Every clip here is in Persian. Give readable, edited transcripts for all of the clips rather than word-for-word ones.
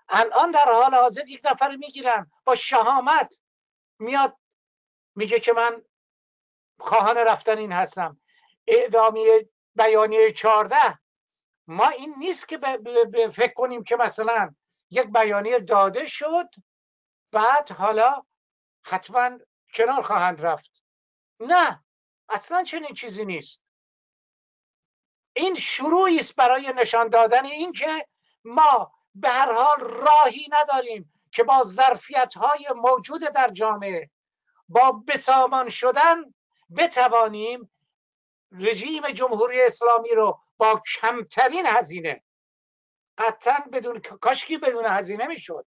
الان در حال حاضر یک نفر میگیرن با شهامت میاد میگه که من خواهان رفتن این هستم. اعلامیه بیانیه 14 ما این نیست که فکر کنیم که مثلا یک بیانیه داده شد بعد حالا حتما کنار خواهند رفت. نه، اصلا چنین چیزی نیست. این شروعی است برای نشان دادن این که ما به هر حال راهی نداریم که با ظرفیت‌های موجود در جامعه، با بسامان شدن بتوانیم رژیم جمهوری اسلامی رو با کمترین هزینه، قطعا کاشکی بدون هزینه میشد،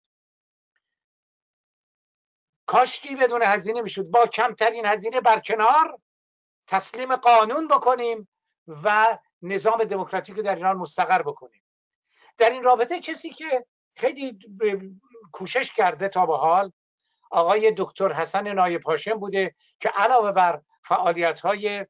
با کمترین هزینه برکنار تسلیم قانون بکنیم و نظام دموکراتیک در ایران مستقر بکنیم. در این رابطه کسی که خیلی کوشش کرده تا به حال آقای دکتر حسن نایب هاشم بوده که علاوه بر فعالیت‌های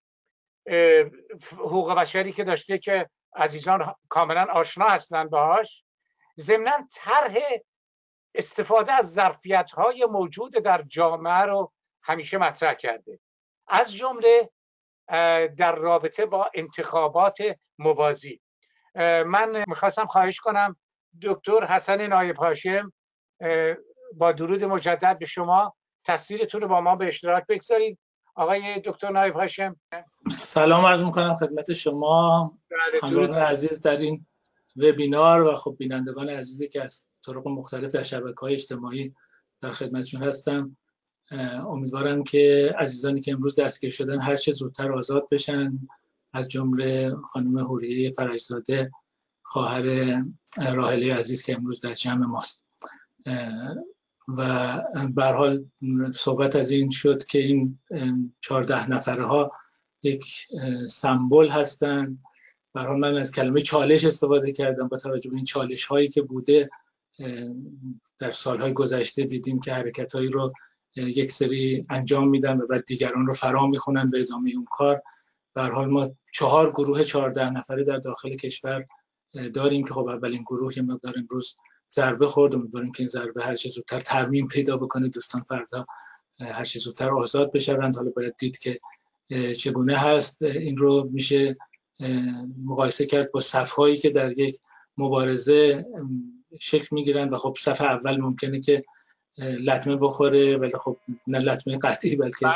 حقوق بشری که داشته که عزیزان کاملا آشنا هستند باهاش، ضمناً طرح استفاده از ظرفیت‌های موجود در جامعه رو همیشه مطرح کرده، از جمله در رابطه با انتخابات موازی. من میخواستم خواهش کنم دکتر حسن نایب هاشم با درود مجدد به شما تصویرتون رو با ما به اشتراک بگذارید. آقای دکتر نایب هاشم، سلام عرض میکنم خدمت شما همراهان عزیز در این وبینار و خب بینندگان عزیزی که از طرق مختلف در شبکه‌های اجتماعی در خدمتشون هستم. امیدوارم که عزیزانی که امروز دستگیر شدن هر چه زودتر آزاد بشن، از جمله خانم حوریه فرجزاده خواهر راحله عزیز که امروز در جمع ماست. و به هر حال صحبت از این شد که این 14 نفره ها یک سمبل هستند. به هر حال من از کلمه چالش استفاده کردم با توجه به این چالش هایی که بوده. در سالهای گذشته دیدیم که حرکت هایی رو یک سری انجام میدن و بعد دیگران رو فرا میخونن به ادامه اون کار. به هر حال ما 4 گروه 14 نفره در داخل کشور داریم که خب اولین گروه یه مقدار امروز ضربه خورد. امیدواریم که این ضربه هر چه زودتر ترمیم پیدا بکنه، دوستان فردا هر چه زودتر آزاد بشوند. حالا باید دید که چگونه هست. این رو میشه مقایسه کرد با صف‌هایی که در یک مبارزه شکل میگیرن و خب صف اول ممکنه که لطمه بخوره، ولی خب نه لطمه قطعی بلکه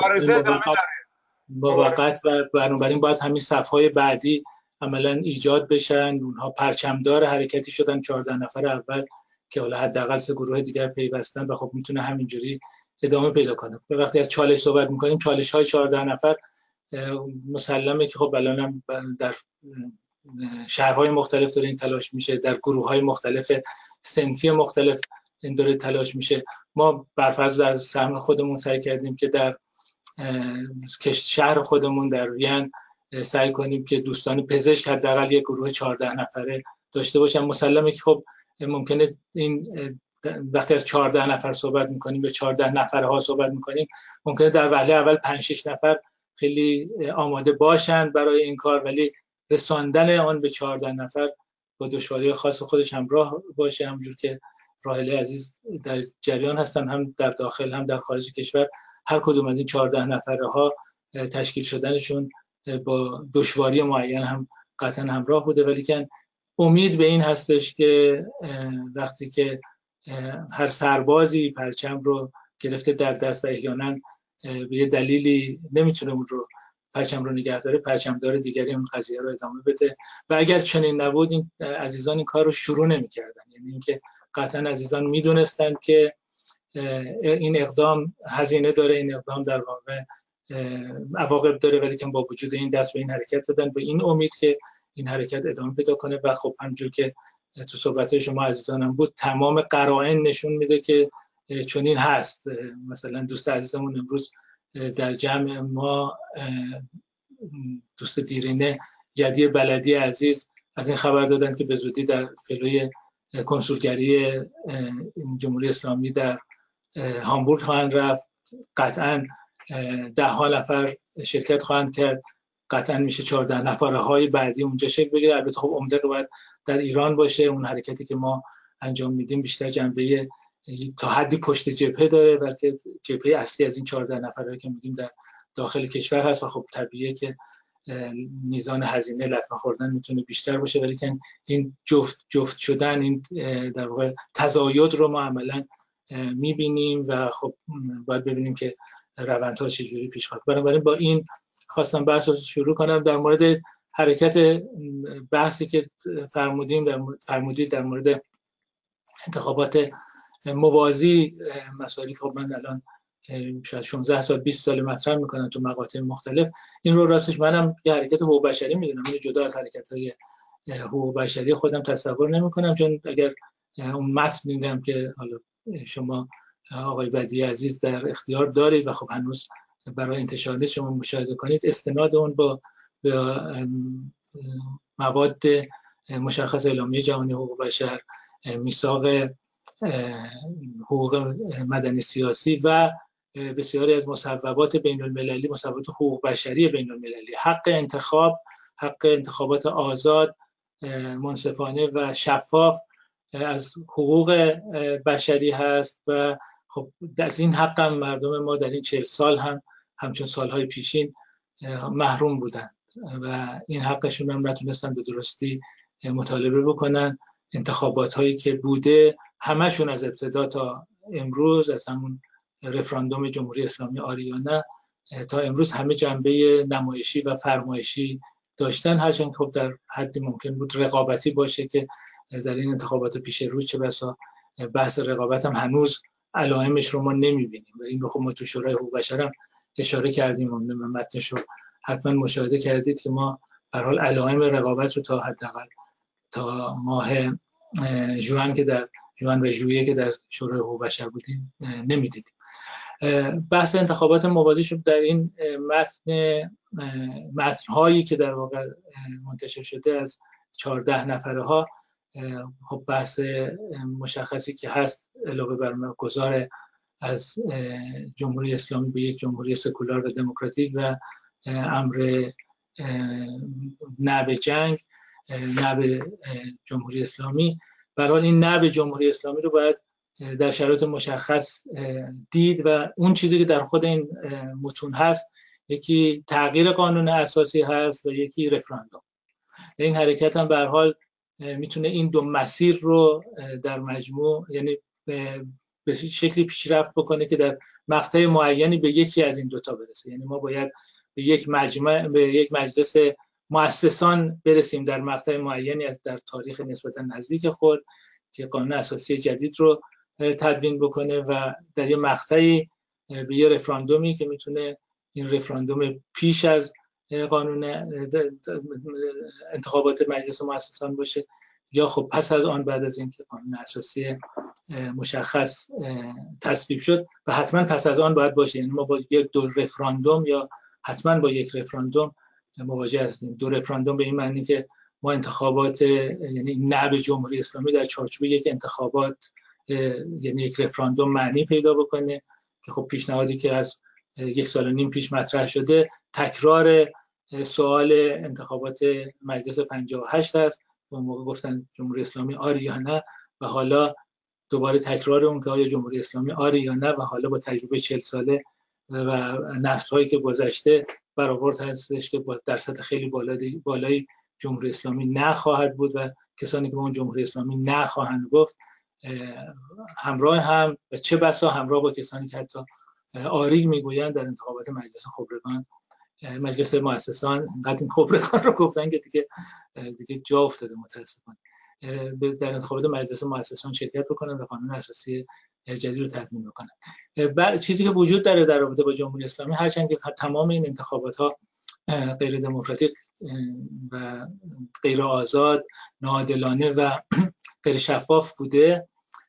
موقت. بنابراین باید همین صف‌های بعدی عملاً ایجاد بشن. اونها پرچمدار حرکتی شدن 14 نفر اول که حالا حداقل 3 گروه دیگر پیوستن و خب میتونه همینجوری ادامه پیدا کنه. وقتی از چالش صحبت میکنیم، چالش‌های 14 نفر مسلمه که خب الان در شهرهای مختلف داره این تلاش میشه، در گروه‌های مختلف صنفی مختلف این داره تلاش میشه. ما برفرض از سهم خودمون سعی کردیم که در شهر خودمون در وین سعی کنیم که دوستان پزشک حداقل یک گروه 14 نفره داشته باشن. مسلمه که خب ممکنه این وقتی از 14 نفر صحبت میکنیم به 14 نفره ها صحبت میکنیم، ممکنه در وهله اول 5-6 نفر خیلی آماده باشند برای این کار، ولی رساندن آن به 14 نفر با دشواری خاص خودش همراه باشه. همونجور که راحله عزیز در جریان هستن، هم در داخل هم در خارج کشور هر کدوم از این 14 نفره ها تشکیل شدنشون با دشواری معین هم قطعا همراه بوده، ولی که امید به این هستش که وقتی که هر سربازی پرچم رو گرفته در دست و احیانا به یه دلیلی نمیتونه اون رو پرچم رو نگه داره، پرچمدار دیگری اون قضیه رو ادامه بده. و اگر چنین نبود این عزیزان این کار رو شروع نمی‌کردن. یعنی اینکه قطعا عزیزان میدونستن که این اقدام هزینه داره، این اقدام در واقع عواقب داره، ولی که با وجود این دست به این حرکت زدن به این امید که این حرکت ادامه پیدا کنه. و خب همونجور که تو صحبت‌های شما عزیزانم بود، تمام قرائن نشون میده که چنین هست. مثلا دوست عزیزمون امروز در جمع ما، دوست دیرینه یدی بلدی عزیز، از این خبر دادن که به زودی در فلوی کنسولگری جمهوری اسلامی در هامبورگ خواهند رفت. قطعاً 10 نفر شرکت خواهند کرد. قطعاً میشه 14 نفره های بعدی اونجا شکل بگیره. البته خب عمده باید در ایران باشه. اون حرکتی که ما انجام میدیم بیشتر جنبه تا حدی پشت جبهه داره، بلکه جبهه اصلی از این 14 نفره که میگیم در داخل کشور هست و خب طبیعیه که میزان هزینه لطمه خوردن میتونه بیشتر باشه، ولی که این جفت شدن، این در واقع تزاید رو ما عملا میبینیم و خب باید ببینیم که روندها چجوری پیش خواهد. بنابراین با این خواستم بحث رو شروع کنم در مورد حرکت بحثی که فرمودید در مورد انتخابات موازی. مسائلی که من الان شاید 16 سال 20 سال مطرح میکنم تو مقاطع مختلف. این رو راستش منم یه حرکت حقوق بشری میدونم، اینو جدا از حرکت‌های حقوق بشری خودم تصور نمیکنم، چون اگر اون متن دیدم که حالا شما آقای بدیعی عزیز در اختیار دارید و خب هنوز برای انتشار نیست، شما مشاهده کنید، استناد اون با مواد مشخص اعلامیه جهانی حقوق بشر، میثاق حقوق مدنی سیاسی و بسیاری از مصوبات بین المللی، مصوبات حقوق بشری بین المللی، حق انتخاب، حق انتخابات آزاد، منصفانه و شفاف از حقوق بشری هست و خب از این حق هم مردم ما در این 40 سال هم همچون سالهای پیشین محروم بودن و این حقشون هم نتونستن به درستی مطالبه بکنن. انتخابات هایی که بوده همشون از ابتدا تا امروز، از همون رفراندوم جمهوری اسلامی آریانه تا امروز، همه جنبه نمایشی و فرمایشی داشتن، هرچند خب در حدی ممکن بود رقابتی باشه که در این انتخابات پیش رو چه بسا بحث رقابت هم هنوز علائمش رو ما نمیبینیم و این رو خب ما تو شورای حقوق بشر هم اشاره کردیم، متنش رو حتما مشاهده کردید که ما به هر حال علائم رقابت رو تا حداقل تا ماه ژوئن که در ژوئن و ژوئیه که در شورای حقوق بشر بودیم نمیدیدیم. بحث انتخابات موازی شد در این متن‌هایی که در واقع منتشر شده از 14 نفره ها، خب بحث مشخصی که هست علاوه بر گذار از جمهوری اسلامی به یک جمهوری سکولار و دموکراتیک و امر نه به جنگ، نه به جمهوری اسلامی، برای این نه به جمهوری اسلامی رو باید در شرایط مشخص دید و اون چیزی که در خود این متون هست، یکی تغییر قانون اساسی هست و یکی رفراندوم. این حرکت هم به هر حال میتونه این دو مسیر رو در مجموع، یعنی به شکلی پیشرفت بکنه که در مقطع معینی به یکی از این دوتا برسه. یعنی ما باید به یک مجلس مؤسسان برسیم در مقطع معینی از در تاریخ نسبتا نزدیک خود که قانون اساسی جدید رو تدوین بکنه و در یه مقطعی به یه رفراندومی که میتونه این رفراندوم پیش از قانون انتخابات مجلس مؤسسان باشه یا خب پس از آن، بعد از اینکه قانون اساسی مشخص تصویب شد و حتما پس از آن باید باشه. یعنی ما با یک دو رفراندوم یا حتما با یک رفراندوم مواجه هستیم. دو رفراندوم به این معنی که ما انتخابات، یعنی نه به جمهوری اسلامی در چارچوب یک انتخابات، یعنی یک رفراندوم معنی پیدا بکنه که خب پیشنهادی که از 1.5 سال پیش مطرح شده تکرار سوال انتخابات مجلس 58 است. اون موقع گفتن جمهوری اسلامی آری یا نه و حالا دوباره تکرار اون که آیا جمهوری اسلامی آری یا نه و حالا با تجربه 40 ساله و نسل‌هایی که گذشته برآورد هستش که با درصد خیلی بالایی جمهوری اسلامی نخواهد بود و کسانی که به اون جمهوری اسلامی نخواهند گفت همراه هم و چه بسا همراه با کسانی که حتی آری میگویند در انتخابات مجلس خبرگان، مجلس مؤسسان، اینقدر این خبرگان رو گفتن که دیگه جا افتاده متاسفانه، در انتخابات مجلس مؤسسان شرکت بکنن و قانون اساسی جدید رو تدوین بکنن. چیزی که وجود داره در رابطه با جمهوری اسلامی، هرچند که تمام این انتخابات ها غیر دموکراتیک و غیر آزاد، ناعادلانه و غیر شفاف بوده،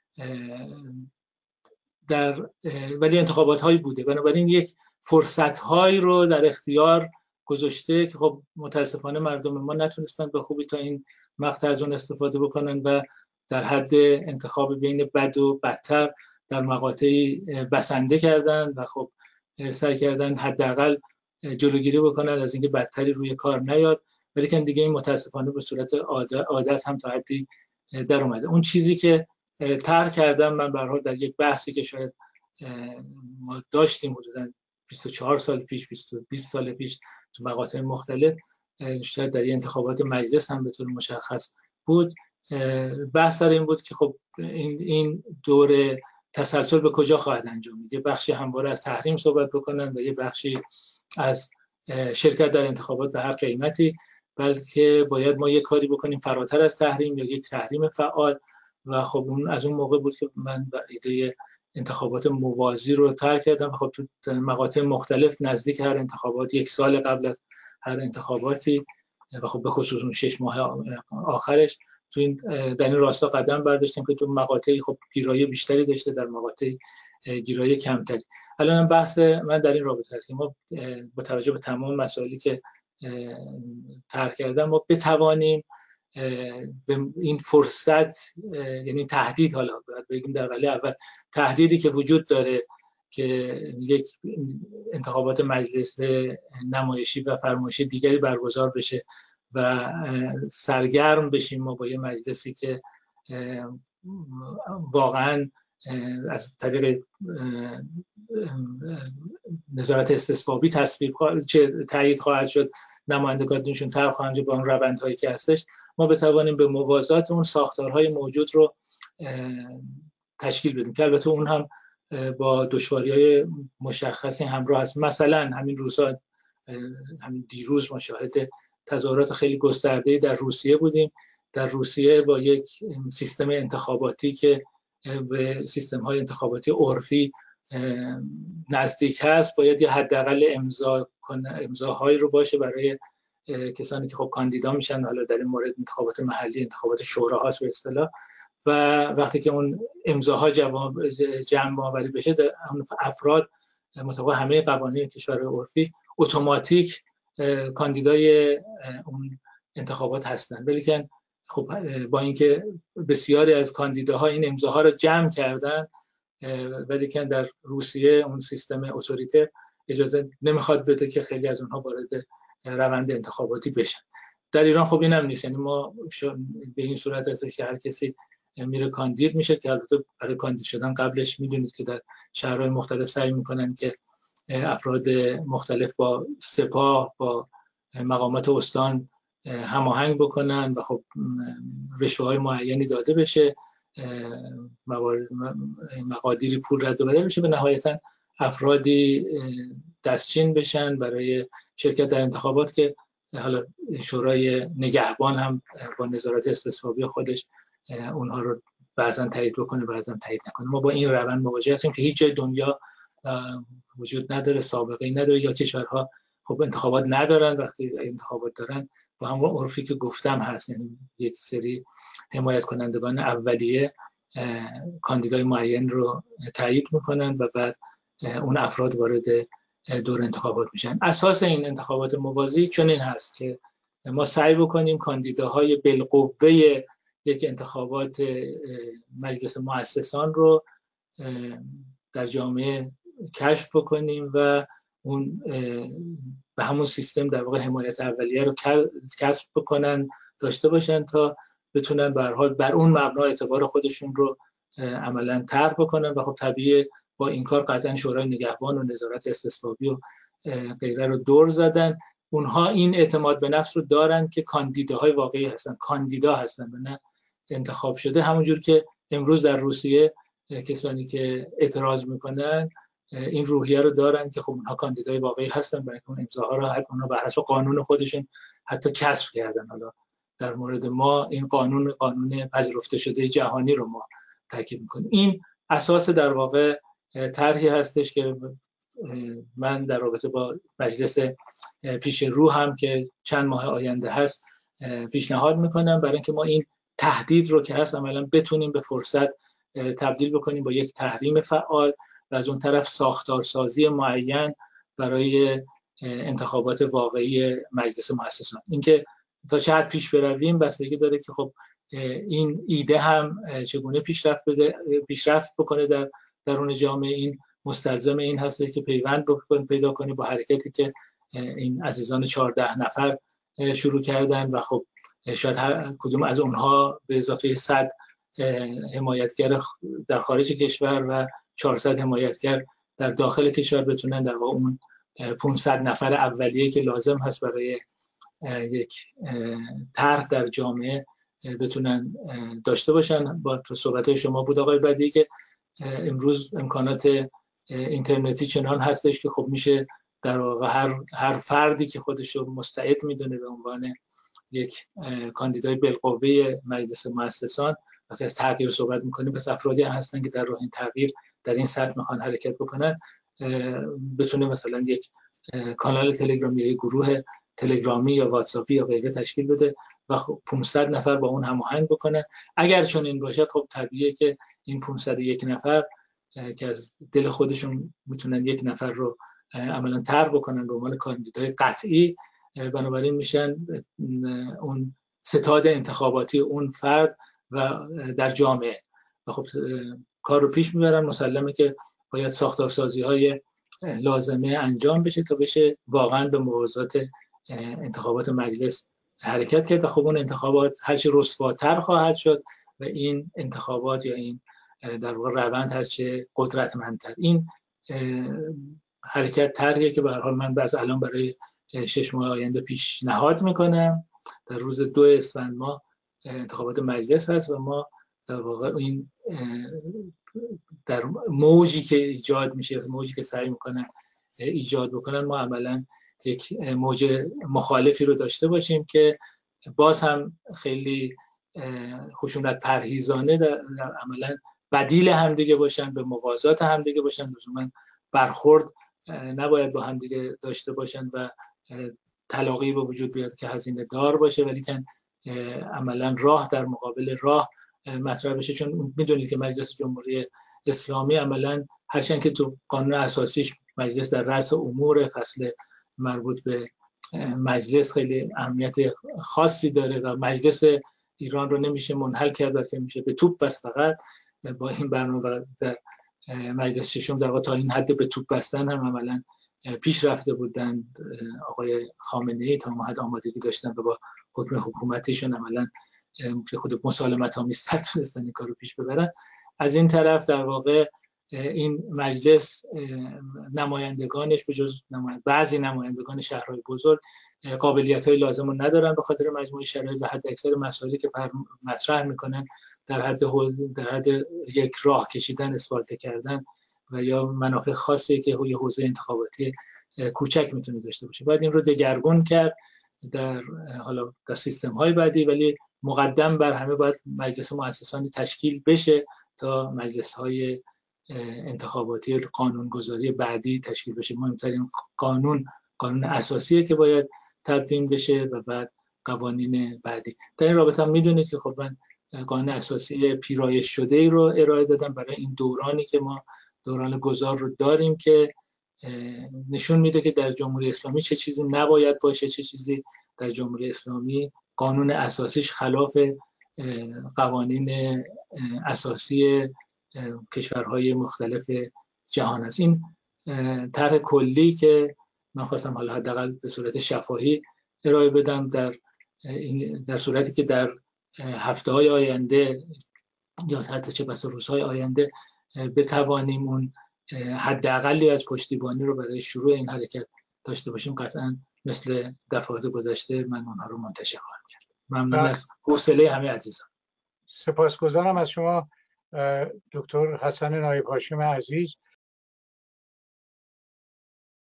ولی انتخابات هایی بوده، بنابراین یک فرصت هایی رو در اختیار گذاشته که خب متاسفانه مردم ما نتونستن به خوبی تا این مقطع از اون استفاده بکنن و در حد انتخاب بین بد و بدتر در مقاطعی بسنده کردن و خب سعی کردن حداقل جلوگیری بکنن از اینکه بدتری روی کار نیاد، ولی که دیگه این متاسفانه به صورت عادت هم تا حدی در اومده. اون چیزی که طرح کردم. من به هر حال در یک بحثی که شاید ما داشتیم حدوداً 24 سال پیش 20 سال پیش تو مقاطع مختلف، شاید در انتخابات مجلس هم به طور مشخص بود، بحث سر این بود که خب این دور تسلسل به کجا خواهد انجامید. یه بخشی همواره از تحریم صحبت بکنن و یه بخشی از شرکت در انتخابات به هر قیمتی، بلکه باید ما یه کاری بکنیم فراتر از تحریم یا یک تحریم فعال. و خب اون از اون موقع بود که من ایده انتخابات موازی رو طرح کردم. خب تو مقاطع مختلف نزدیک هر انتخابات، یک سال قبل از هر انتخاباتی و خب به خصوص اون 6 ماه آخرش در این راستا قدم برداشتیم که تو مقاطعی خب گیرایی بیشتری داشته، در مقاطعی گیرایی کمتری. الان بحث من در این رابطه هست که ما با توجه به تمام مسائلی که طرح کردم ما بتوانیم به این فرصت، یعنی تهدید، حالا باید بگیم در وهله اول تهدیدی که وجود داره که یک انتخابات مجلس نمایشی و فرمایشی دیگری برگزار بشه و سرگرم بشیم ما با یه مجلسی که واقعا از طریق نظارت استصوابی تایید خواهد شد، نمایندگانشون طرح خواهند شد با اون روندهایی که هستش، ما بتوانیم به موازات اون ساختارهای موجود رو تشکیل بدیم که البته اون هم با دشواری‌های مشخصی همراه است. مثلا همین روزها، همین دیروز ما شاهد تظاهرات خیلی گسترده‌ای در روسیه بودیم. در روسیه با یک سیستم انتخاباتی که به سیستم‌های انتخاباتی عرفی نزدیک هست، باید یه حداقل امضاهایی رو باشه برای کسانی که خب کاندیدا میشن. حالا در این مورد انتخابات محلی، انتخابات شورا هاست به اصطلاح، و وقتی که اون امضاها جمع آوری بشه، اون افراد مطابق همه قوانین کشور عرفی اتوماتیک کاندیدای اون انتخابات هستن. ولی خب با اینکه بسیاری از کاندیداها این امضاها رو جمع کردن، ولی که در روسیه اون سیستم اتوریته اجازه نمیخواد بده که خیلی از اونها وارد روند انتخاباتی بشن. در ایران خب اینم نیست، یعنی ما به این صورت هست که هر کسی میره کاندید میشه، که البته برای کاندید شدن قبلش میدونید که در شهرهای مختلف سعی میکنن که افراد مختلف با سپاه، با مقامات استان هماهنگ بکنن و خب رشوه‌های معینی داده بشه، مقادیری پول رد و بدل بشه، به نهایتا افرادی دستچین بشن برای شرکت در انتخابات که حالا شورای نگهبان هم با نظارت استصوابی خودش اونها رو بعضا تایید بکنه بعضا تایید نکنه. ما با این روند مواجه هستیم که هیچ جای دنیا وجود نداره، سابقه ای نداره، یا کشورها خب انتخابات ندارن. وقتی انتخابات دارن با همون عرفی که گفتم هست، یعنی یک سری حمایت کنندگان اولیه کاندیدای معین رو تایید میکنن و بعد اون افراد وارد دور انتخابات میشن. اساس این انتخابات موازی چنین هست که ما سعی بکنیم کاندیداهای بالقوه یک انتخابات مجلس مؤسسان رو در جامعه کشف بکنیم و اون به همون سیستم در واقع حمایت اولیه رو کسب بکنن، داشته باشن تا بتونن به هر حال بر اون مبنا اعتبار خودشون رو عملاً طرح بکنن. و خب طبیعیه با این کار قطعاً شورای نگهبان و نظارت استصوابی و غیره رو دور زدن. اونها این اعتماد به نفس رو دارن که کاندیداهای واقعی هستن، کاندیدا هستن و نه انتخاب شده. همونجور که امروز در روسیه کسانی که اعتراض میکنن این روحیه رو دارن که خب اونها کاندیدای واقعی هستن، برای اون امضاها رو اونها بر حسب قانون خودشون حتی کسب کردن. حالا در مورد ما این قانون پذیرفته شده جهانی رو ما تاکید میکنیم. این اساس در واقع طرحی هستش که من در رابطه با مجلس پیش رو هم که چند ماه آینده هست پیشنهاد میکنم، برای اینکه ما این تهدید رو که هست عملا بتونیم به فرصت تبدیل بکنیم با یک تحریم فعال و از اون طرف ساختارسازی معین برای انتخابات واقعی مجلس مؤسسان. اینکه تا چه حد پیش برویم بستگی داره که خب این ایده هم چگونه پیشرفت بکنه در درون جامعه. این مستلزم این هست که پیوند پیدا کنه با حرکتی که این عزیزان 14 نفر شروع کردن و خب شاید هر کدوم از اونها به اضافه 100 حمایتگر در خارج کشور و 400 حمایتگر در داخل کشور بتونن در واقع اون 500 نفر اولیه که لازم هست برای یک طرح در جامعه بتونن داشته باشن. با تو صحبت‌های شما بود آقای بدیعی که امروز امکانات اینترنتی چنان هستش که خب میشه در واقع هر فردی که خودش رو مستعد میدونه به عنوان یک کاندیدای بالقوه مجلس مؤسسان، وقتی از تغییر صحبت میکنیم پس افرادی هستن که در راه این تغییر در این سطح میخوان حرکت بکنن، بتونه مثلا یک کانال تلگرامی یا یک گروه تلگرامی یا واتساپی یا غیره تشکیل بده و خب 500 نفر با اون هماهنگ بکنن. اگر چون این باشد خب طبیعیه که این 501 نفر که از دل خودشون میتونن یک نفر رو عملا طرح بکنن به عنوان کاندیدای قطعی، بنابراین میشن اون ستاد انتخاباتی اون فرد و در جامعه و خب کار رو پیش میبرن. مسلمه که باید ساختارسازی‌های لازمه انجام بشه تا بشه واقعا به موازات انتخابات مجلس حرکت کرد و خب اون انتخابات هرچی رسواتر خواهد شد و این انتخابات یا این در واقع روند هرچه قدرتمندتر. این حرکت طرحیه که به هر حال من از الان برای 6 ماه آینده پیشنهاد میکنم. در روز 2 اسفند ماه انتخابات مجلس هست و ما در واقع این در موجی که ایجاد میشه، موجی که سعی میکنن ایجاد بکنن، ما عملا یک موج مخالفی رو داشته باشیم که باز هم خیلی خشونت پرهیزانه در عملا بدیل همدیگه باشن، به موازات همدیگه باشن، لزوما برخورد نباید با همدیگه داشته باشن و تلاقی به وجود بیاد که هزینه دار باشه، ولی که عملا راه در مقابل راه مطرح بشه. چون میدونید که مجلس جمهوری اسلامی عملا هرچند که تو قانون اساسیش مجلس در رأس امور فصل مربوط به مجلس خیلی اهمیت خاصی داره و مجلس ایران رو نمیشه منحل کرد بلکه میشه به توپ بست. فقط با این برنامه در مجلس ششم در واقع تا این حد به توپ بستن هم عملا پیش رفته بودن. آقای خامنه‌ای تا اون حد آمادگی داشتن و با حکم حکومتشون عملا که خود مسالمت آمیزتر تونستن این کار رو پیش ببرن. از این طرف در واقع این مجلس نمایندگانش به جز بعضی نمایندگان شهرهای بزرگ قابلیت‌های لازم رو ندارن به خاطر مجموعه شرایط و حد اکثر مسائلی که مطرح میکنن در حد یک راه کشیدن، اسفالته کردن و یا منافع خاصی که یه حوزه انتخاباتی کوچک میتونه داشته باشه. باید این رو دگرگون کرد در سیستم‌های بعدی، ولی مقدم بر همه باید مجلس مؤسسانی تشکیل بشه تا مجلس‌های انتخاباتی قانونگذاری بعدی تشکیل بشه. مهمترین قانون اساسیه که باید تدوین بشه و بعد قوانین بعدی. در این رابطه هم میدونید که خب من قانون اساسی پیرایش شده ای رو ارائه دادم برای این دورانی که ما دوران گذار رو داریم که نشون میده که در جمهوری اسلامی چه چیزی نباید باشه، چه چیزی در جمهوری اسلامی قانون اساسیش خلاف قوانین اساسی کشورهای مختلف جهان است. این طرح کلی که من خواستم حالا حداقل به صورت شفاهی ارائه بدم در صورتی که در هفته‌های آینده یا حتی چه بسا روزهای آینده بتوانیم اون حداقلی از پشتیبانی رو برای شروع این حرکت داشته باشیم، قطعا مثل دفعات گذشته من اونها رو منتشر خواهم کرد. ممنون از حوصله همه عزیزان. سپاسگزارم از شما دکتر حسن نایب هاشم عزیز.